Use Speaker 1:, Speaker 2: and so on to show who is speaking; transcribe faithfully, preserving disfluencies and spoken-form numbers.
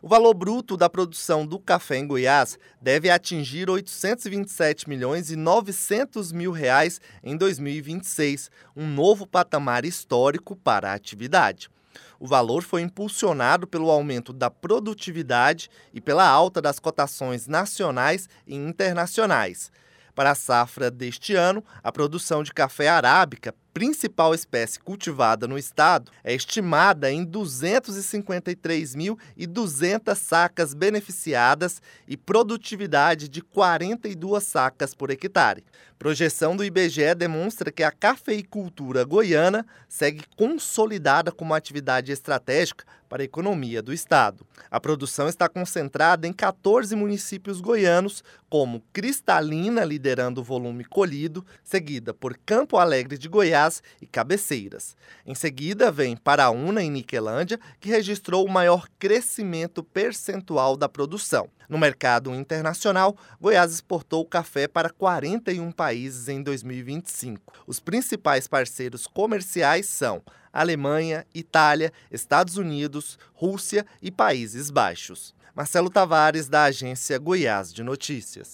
Speaker 1: O valor bruto da produção do café em Goiás deve atingir oitocentos e vinte e sete milhões e novecentos mil reais em dois mil e vinte e seis, um novo patamar histórico para a atividade. O valor foi impulsionado pelo aumento da produtividade e pela alta das cotações nacionais e internacionais. Para a safra deste ano, a produção de café arábica, principal espécie cultivada no estado, é estimada em duzentos e cinquenta e três mil e duzentas sacas beneficiadas e produtividade de quarenta e duas sacas por hectare. Projeção do I B G E demonstra que a cafeicultura goiana segue consolidada como atividade estratégica para a economia do estado. A produção está concentrada em quatorze municípios goianos, como Cristalina, liderando o volume colhido, seguida por Campo Alegre de Goiás e Cabeceiras. Em seguida, vem Paraúna, em Niquelândia, que registrou o maior crescimento percentual da produção. No mercado internacional, Goiás exportou café para quarenta e um países em dois mil e vinte e cinco. Os principais parceiros comerciais são Alemanha, Itália, Estados Unidos, Rússia e Países Baixos. Marcelo Tavares, da Agência Goiás de Notícias.